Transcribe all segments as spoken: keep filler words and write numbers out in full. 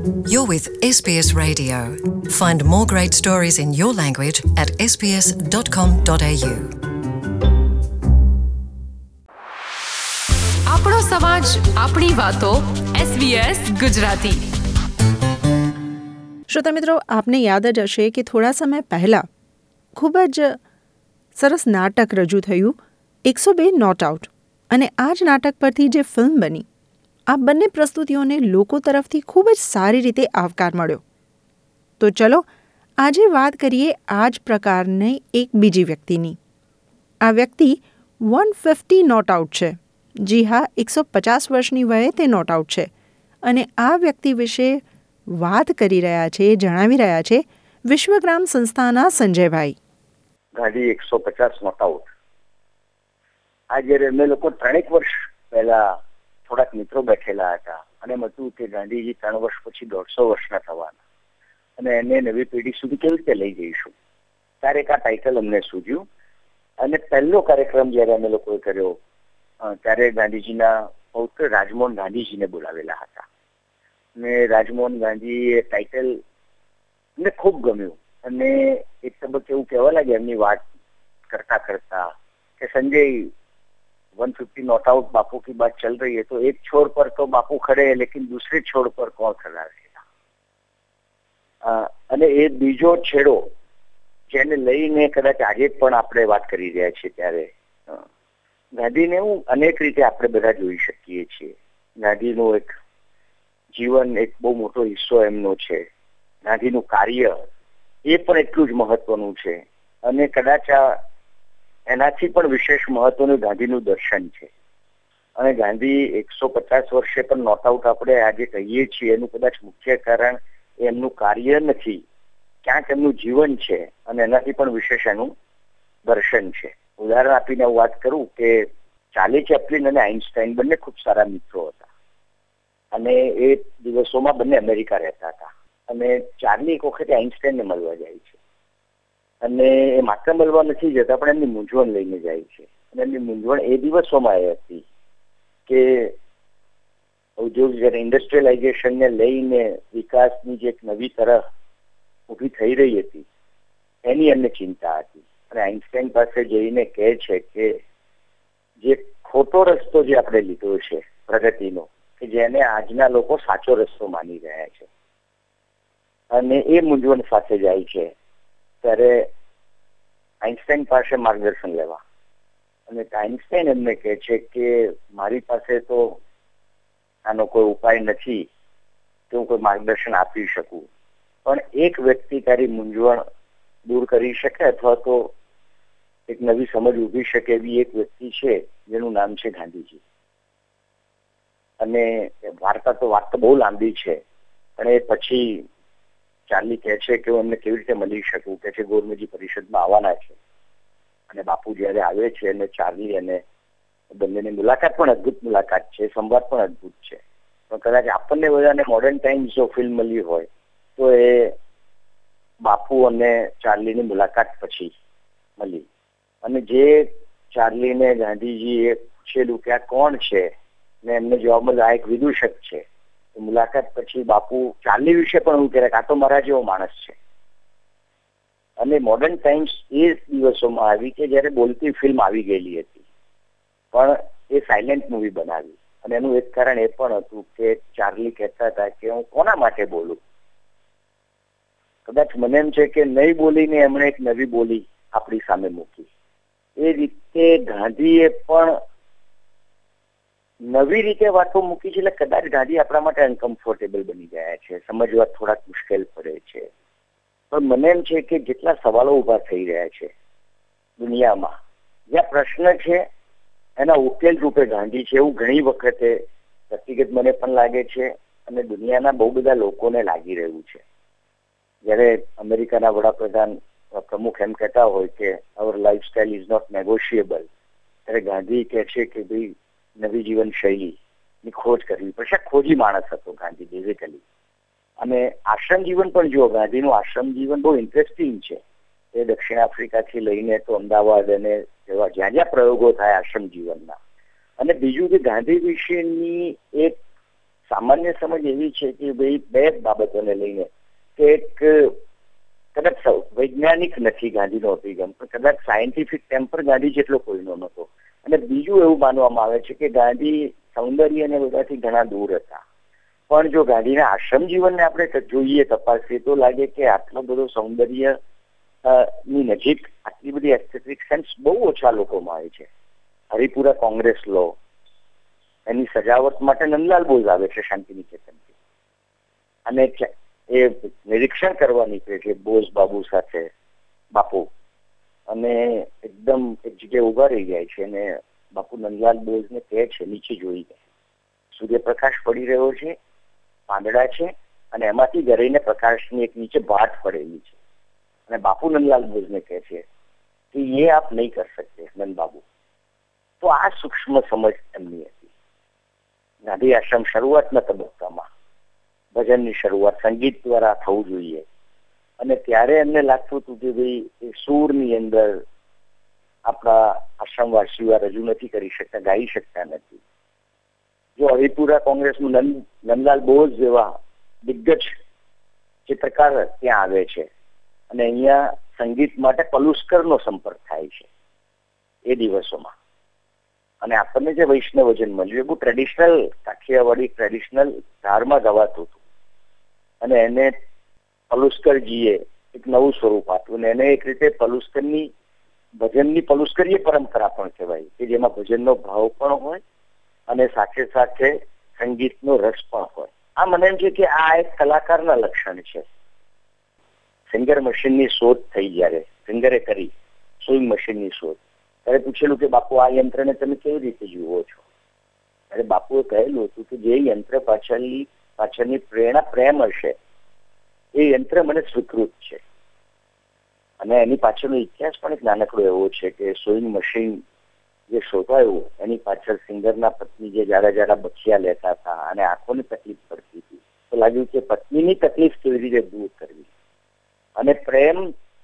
You're with S B S Radio. Find more great stories in your language at s b s dot com dot a u. આપણો સમાજ, આપણી વાતો. S B S Gujarati. શ્રોતા મિત્રો, આપને યાદ જ હશે કે થોડા સમય પહેલાં ખૂબ જ સરસ નાટક રજૂ થયું, એકસો બે નોટ આઉટ, અને આ જ નાટક પરથી જે ફિલ્મ બની, આ બંને પ્રસ્તુતિઓને લોકો તરફથી ખૂબ જ સારી રીતે આવકાર મળ્યો. તો ચલો આજે વાત કરીએ આ જ પ્રકારની એક બીજી વ્યક્તિની. આ વ્યક્તિ વન ફિફ્ટી નોટ આઉટ છે. જી હા, એકસો પચાસ વર્ષની વયે તે નોટ આઉટ છે. અને આ વ્યક્તિ વિશે વાત કરી રહ્યા છે, જણાવી રહ્યા છે વિશ્વગ્રામ સંસ્થાના સંજયભાઈ. ગાંધી એકસો પચાસ નોટ આઉટ. આ જ્યારે અમે લોકો ત્રણેક વર્ષ પહેલા થોડાક મિત્રો બેઠેલા હતા અને એમ હતું કે ગાંધીજી ત્રણ વર્ષ પછી દોઢસો વર્ષના થવાના અને એને નવી પેઢી સુધી કેવી રીતે લઈ જઈશું, ત્યારે એક આ ટાઇટલ અમને સૂઝ્યું. અને પહેલો કાર્યક્રમ જયારે અમે લોકોએ કર્યો ત્યારે ગાંધીજીના પૌત્ર રાજમોહન ગાંધીજીને બોલાવેલા હતા. અને રાજમોહન ગાંધી એ ટાઇટલ મને ખૂબ ગમ્યું અને એક તબક્કે એવું કહેવા લાગે એમની વાત કરતા કરતા કે Sanjay, one fifty not out Bapu की बात चल रही है तो एक छोर पर तो बापू खड़े हैं लेकिन दूसरे छोर पर कौन खड़ा रहेगा. અને એ બીજો છેડો જેને લઈને કદાચ આજે પણ આપણે વાત કરી રહ્યા છીએ ત્યારે ગાંધીને હું અનેક રીતે આપણે બધા જોઈ શકીએ છીએ. ગાંધીનું એક જીવન એક બહુ મોટો હિસ્સો એમનો છે. ગાંધીનું કાર્ય એ પણ એટલું જ મહત્વનું છે અને કદાચ આ એનાથી પણ વિશેષ મહત્વનું ગાંધીનું દર્શન છે. અને ગાંધી એકસો પચાસ વર્ષે પણ નોટ આઉટ આપણે આજે કહીએ છીએ એનું કદાચ મુખ્ય કારણ એમનું કાર્ય નથી, ક્યાંક એમનું જીવન છે અને એનાથી પણ વિશેષ એનું દર્શન છે. ઉદાહરણ આપીને હું વાત કરું કે ચાર્લી ચેપ્લિન અને આઇન્સ્ટાઈન બંને ખૂબ સારા મિત્રો હતા અને એ દિવસોમાં બંને અમેરિકા રહેતા હતા. અને ચાર્લી એક વખતે આઇન્સ્ટાઈનને મળવા જાય છે અને એ માત્ર મળવા નથી જતા પણ એમની મૂંઝવણ લઈને જાય છે. અને એમની મૂંઝવણ એ દિવસોમાં એ હતી કે ઉદ્યોગ જયારે ઇન્ડસ્ટ્રીયલાઇઝેશનને લઈને વિકાસની જે એક નવી તરફ ઊભી થઈ રહી હતી એની એમને ચિંતા હતી. અને આઇન્સ્ટાઈન પાસે જઈને કહે છે કે જે ખોટો રસ્તો જે આપણે લીધો છે પ્રગતિનો, કે જેને આજના લોકો સાચો રસ્તો માની રહ્યા છે, અને એ મૂંઝવણ સાથે જાય છે ત્યારે આઇન્સ્ટાઈન પાસે માર્ગદર્શન લેવા. અને આઇન્સ્ટાઈન એમને કહે છે કે મારી પાસે તો આનો કોઈ ઉપાય નથી કે હું કોઈ માર્ગદર્શન આપી શકું, પણ એક વ્યક્તિ તારી મૂંઝવણ દૂર કરી શકે અથવા તો એક નવી સમજ ઊભી શકે એવી એક વ્યક્તિ છે જેનું નામ છે ગાંધીજી. અને વાર્તા તો વાત તો બહુ લાંબી છે પણ એ પછી ચાર્લી કહે છે કે હું એમને કેવી રીતે મળી શકું, કે છે ગોરમેજી પરિષદમાં આવવાના છે. અને બાપુ જયારે આવે છે અને ચાર્લી અને બંનેની મુલાકાત પણ અદભુત મુલાકાત છે, સંવાદ પણ અદભુત છે. પણ કદાચ આપણને બધાને મોડર્ન ટાઈમ્સ જો ફિલ્મ મળી હોય તો એ બાપુ અને ચાર્લીની મુલાકાત પછી મળી. અને જે ચાર્લીને ગાંધીજીએ પૂછેલું કે આ કોણ છે ને એમને જવાબમાં આ એક વિદૂષક છે, મુલાકાત પછી બાપુ ચાર્લી વિશે પણ હું કહે કે આ તો મારા જેવો માણસ છે. અને મોડર્ન ટાઈમ્સ એ દિવસોમાં આવી કે જયારે બોલતી ફિલ્મ આવી ગયેલી હતી પણ એ સાયલેન્ટ મૂવી બનાવી. અને એનું એક કારણ એ પણ હતું કે ચાર્લી કહેતા હતા કે હું કોના માટે બોલું. કદાચ મને એમ છે કે નહીં બોલીને એમણે એક નવી બોલી આપણી સામે મૂકી. એ રીતે ગાંધીએ પણ નવી રીતે વાતો મૂકી છે. એટલે કદાચ ગાંધી આપણા માટે અનકમ્ફર્ટેબલ બની ગયા છે, સમજવા થોડાક મુશ્કેલ પડે છે. પણ મને એમ છે કે જેટલા સવાલો ઉભા થઈ રહ્યા છે દુનિયામાં, જ્યાં પ્રશ્ન છે એના ઉકેલ રૂપે ગાંધી છે એવું ઘણી વખતે વ્યક્તિગત મને પણ લાગે છે અને દુનિયાના બહુ બધા લોકોને લાગી રહ્યું છે. જયારે અમેરિકાના વડાપ્રધાન પ્રમુખ એમ કહેતા હોય કે our lifestyle is not negotiable, ત્યારે ગાંધી કહે છે કે ભાઈ નવી જીવન શૈલીની ખોજ કરવી પડશે. ખોજી માણસ હતો ગાંધી બેઝિકલી. અને આશ્રમ જીવન પણ જુઓ, ગાંધીનું આશ્રમ જીવન બહુ ઇન્ટરેસ્ટિંગ છે. એ દક્ષિણ આફ્રિકાથી લઈને તો અમદાવાદ અને જેવા જ્યાં જ્યાં પ્રયોગો થાય આશ્રમ જીવનના. અને બીજું કે ગાંધી વિશેની એક સામાન્ય સમજ એવી છે કે ભાઈ બે બાબતોને લઈને કે એક કદાચ વૈજ્ઞાનિક નથી ગાંધીનો અભિગમ, પણ કદાચ સાયન્ટિફિક ટેમ્પર ગાંધી જેટલો કોઈનો નહોતો. અને બીજું એવું માનવામાં આવે છે કે ગાંધી સૌંદર્ય અને બધાથી ઘણા દૂર હતા. પણ જો ગાંધીના આશ્રમ જીવનને આપણે જોઈએ, તપાસીએ, તો લાગે કે આટલો બધો સૌંદર્ય ની નજીક આટલી બધી એસ્થેટિક સેન્સ બહુ ઓછા લોકોમાં આવે છે. હરિપુરા કોંગ્રેસ લો, એની સજાવટ માટે નંદલાલ બોઝ આવે છે શાંતિ નિકેતનથી, અને એ નિરીક્ષણ કરવા નીકળે છે બોઝ બાબુ સાથે બાપુ, અને એકદમ એક જગ્યાએ ઉભા રહી જાય છે અને બાપુ નંદલાલ બોઝને કહે છે નીચે જોઈને, સૂર્યપ્રકાશ પડી રહ્યો છે, પાંદડા છે, અને એમાંથી ગરીને પ્રકાશની એક નીચે ભાટ પડેલી છે. અને બાપુ નંદલાલ બોઝને કહે છે કે ये आप नहीं कर सकते નંદ બાબુ. તો આ સૂક્ષ્મ સમજ એમની હતી. ગાંધી આશ્રમ શરૂઆતના તબક્કામાં ભજનની શરૂઆત સંગીત દ્વારા થવું જોઈએ, અને ત્યારે એમને લાગતું હતું કે ભાઈ એ સૂરની અંદર આપણા આશ્રમવાસીઓ રજૂ નથી કરી શકતા, ગાઈ શકતા નથી. જો હરિપુરા કોંગ્રેસનું નંદ નંદલાલ બોઝ જેવા દિગ્ગજ ચિત્રકાર ત્યાં આવે છે, અને અહીંયા સંગીત માટે પલુસ્કરનો સંપર્ક થાય છે એ દિવસોમાં, અને આપણને જે વૈષ્ણવજન મળ્યું એ બહુ ટ્રેડિશનલ કાઠિયાવાડી ટ્રેડિશનલ ધારમાં ગવાતું હતું, અને એને પલુસ્કરજીએ એક નવું સ્વરૂપ આપ્યું. અને એને એક રીતે પલુસ્કરની ભજનની પલુસ્કરીય પરંપરા પણ કહેવાય, કે જેમાં ભજનનો ભાવ પણ હોય અને સાથે સાથે સંગીતનો રસ પણ હોય. આ મને એમ છે કે આ એક કલાકારના લક્ષણ છે. સિંગર મશીનની શોધ થઈ, જયારે સિંગરે કરી સુઈંગ મશીનની શોધ, ત્યારે પૂછેલું કે બાપુ આ યંત્રને તમે કેવી રીતે જુઓ છો? ત્યારે બાપુએ કહેલું હતું કે જે યંત્ર પાછળની પાછળની પ્રેરણા પ્રેમ હશે એ યંત્ર મને સ્વીકૃત છે. અને એની પાછળનો ઇતિહાસ પણ એક નાનકડો એવો છે કે સુઈંગ મશીન જે શોધાયું એની પાછળ સિંગરના પત્ની જે જાડા જાડા બખિયા લેતા હતા અને આંખોની તકલીફ પડતી હતી, તો લાગ્યું કે પત્નીની તકલીફ કેવી રીતે દૂર કરવી, અને પ્રેમ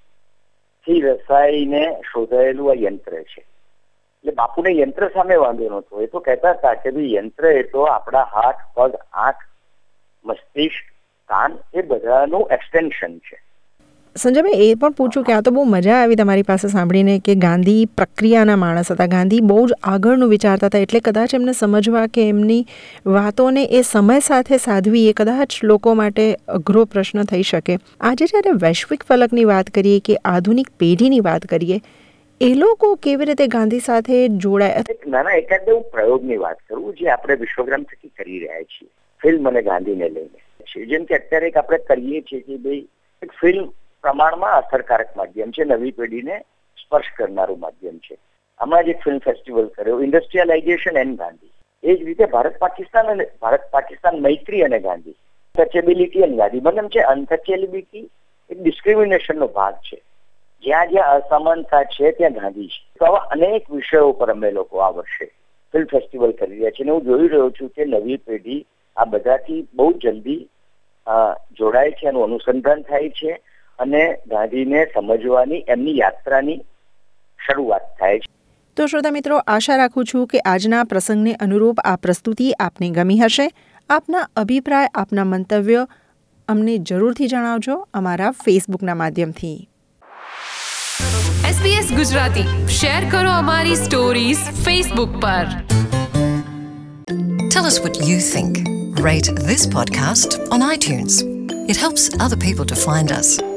થી રસાઈને શોધાયેલું આ યંત્ર છે. એટલે બાપુને યંત્ર સામે વાંધો નહોતો. એ તો કહેતા હતા કે ભાઈ યંત્ર એ તો આપણા હાથ, પગ, આંખ, મસ્તિષ્ક, કાન એ બધાનું એક્સટેન્શન છે. સંજયભાઈ, એ પણ પૂછું કે આ તો બહુ મજા આવી તમારી પાસે સાંભળીને કે ગાંધી પ્રક્રિયાના માણસ હતા, ગાંધી બહુ જ આગળનું વિચારતા હતા, એટલે કદાચ એમને સમજવા કે એમની વાતોને એ સમય સાથે સાધવી એ કદાચ લોકો માટે અઘરો પ્રશ્ન થઈ શકે. આજે જ્યારે વૈશ્વિક ફલકની વાત કરીએ કે આધુનિક પેઢીની વાત કરીએ, એ લોકો કેવી રીતે ગાંધી સાથે જોડાય? નાના એકાદ હું પ્રયોગની વાત કરું જે આપણે વિશ્વગ્રામ થકી કરી રહ્યા છીએ, ફિલ્મ અને ગાંધીને લઈને. જેમ કે અત્યારે એક આપણે કરીએ છીએ કે ભાઈ એક ફિલ્મ પ્રમાણમાં અસરકારક માધ્યમ છે, નવી પેઢીને સ્પર્શ કરનારું માધ્યમ છે. હમણાં જ એક ફિલ્મ ફેસ્ટિવલ કર્યો, ઇન્ડસ્ટ્રીયલાઇઝેશન એન્ડ ગાંધી. એ જ રીતે ભારત પાકિસ્તાન અને ભારત પાકિસ્તાન મૈત્રી અને ગાંધી, અનટચેબિલિટી અને ગાંધી. મને એમ છે અનટચેબિલિટી એક ડિસ્ક્રિમિનેશનનો ભાગ છે. જ્યાં જ્યાં અસમાનતા છે ત્યાં ગાંધી છે. તો આવા અનેક વિષયો પર અમે લોકો આ વર્ષે ફિલ્મ ફેસ્ટિવલ કરી રહ્યા છીએ, અને હું જોઈ રહ્યો છું કે નવી પેઢી આ બધાથી બહુ જલ્દી જોડાય છે, એનું અનુસંધાન થાય છે, અને ગાંધીને સમજવાની એમની યાત્રાની શરૂઆત થાય છે. તો શ્રોતા મિત્રો, આશા રાખું છું કે આજના પ્રસંગને અનુરૂપ આ પ્રસ્તુતિ આપને ગમી હશે. આપના અભિપ્રાય, આપના મંતવ્ય અમને જરૂરથી જણાવજો અમારા ફેસબુકના માધ્યમથી. એસબીએસ ગુજરાતી શેર કરો અમારી સ્ટોરીઝ ફેસબુક પર. Tell us what you think. Rate this podcast on iTunes. It helps other people to find us.